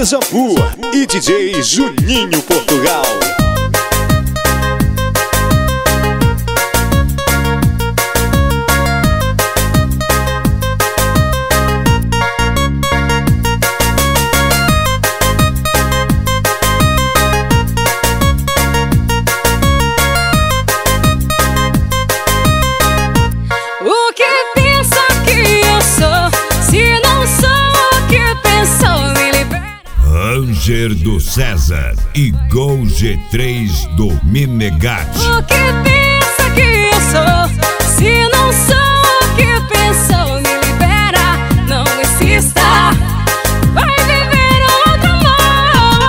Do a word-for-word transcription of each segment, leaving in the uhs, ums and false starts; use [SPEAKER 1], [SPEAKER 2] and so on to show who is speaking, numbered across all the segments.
[SPEAKER 1] Dejavu e D J Juninho Portugal.
[SPEAKER 2] O que pensa que eu sou, se não sou o que pensou, me libera.
[SPEAKER 3] Ranger do César e Gol G três do Minegate.
[SPEAKER 2] O que pensa que eu sou, se não sou o que pensou, me libera. Não insista, vai viver outro amor.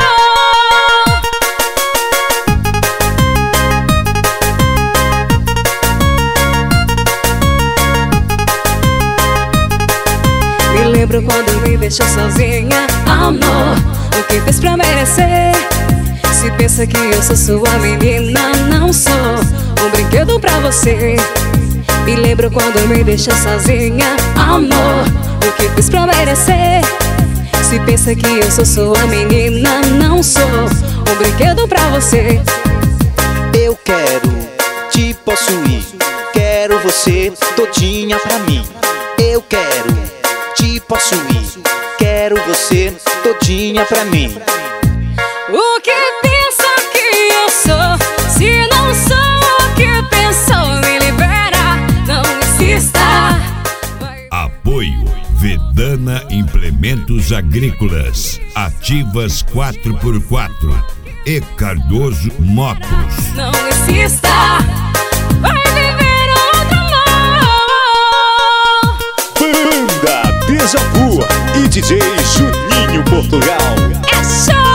[SPEAKER 2] Me lembro quando me deixou sozinha, amor. O que fez pra merecer? Se pensa que eu sou sua menina, não sou um brinquedo pra você. Me lembro quando me deixou sozinha, amor. O que fez pra merecer? Se pensa que eu sou sua menina, não sou um brinquedo pra você.
[SPEAKER 4] Eu quero te possuir, quero você todinha pra mim. Eu quero te possuir, quero você todinha pra mim.
[SPEAKER 2] O que pensa que eu sou, se não sou o que pensou, me libera, não insista.
[SPEAKER 3] Apoio Vedana Implementos Agrícolas, Ativas quatro por quatro e Cardoso Motos.
[SPEAKER 2] Não insista, vai viver outro amor.
[SPEAKER 1] Banda Dejavu e D J Juninho Portugal.
[SPEAKER 2] É show!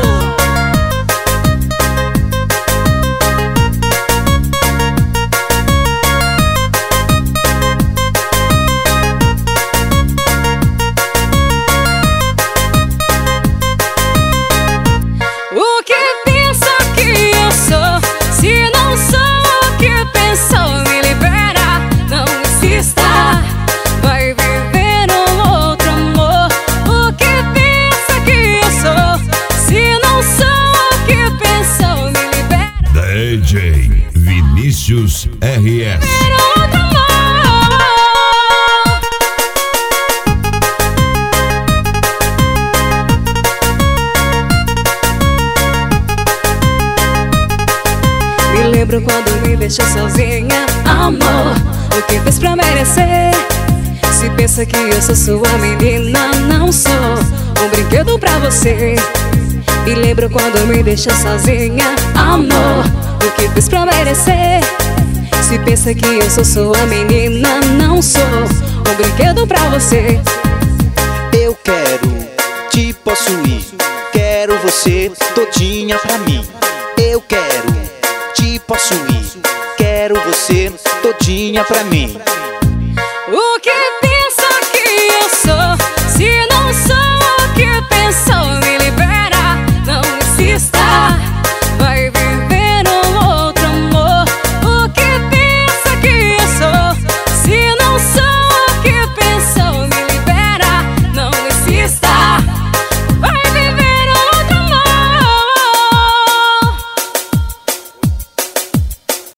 [SPEAKER 2] O que pensa que eu sou, se não sou o que pensou, me libera, não insista, vai viver um outro amor. O que pensa que eu sou, se não sou o que pensou, me libera,
[SPEAKER 3] D J Vinícius R S.
[SPEAKER 2] outro amor. Me lembro quando me deixou sozinha, amor. O que fez pra merecer? Se pensa que eu sou sua menina, não sou um brinquedo pra você. Me lembro quando me deixou sozinha, amor. O que fez pra merecer? Se pensa que eu sou sua menina, não sou um brinquedo pra você.
[SPEAKER 4] Eu quero te possuir, quero você todinha pra mim. Eu quero te possuir, quero você todinha pra mim.
[SPEAKER 2] O que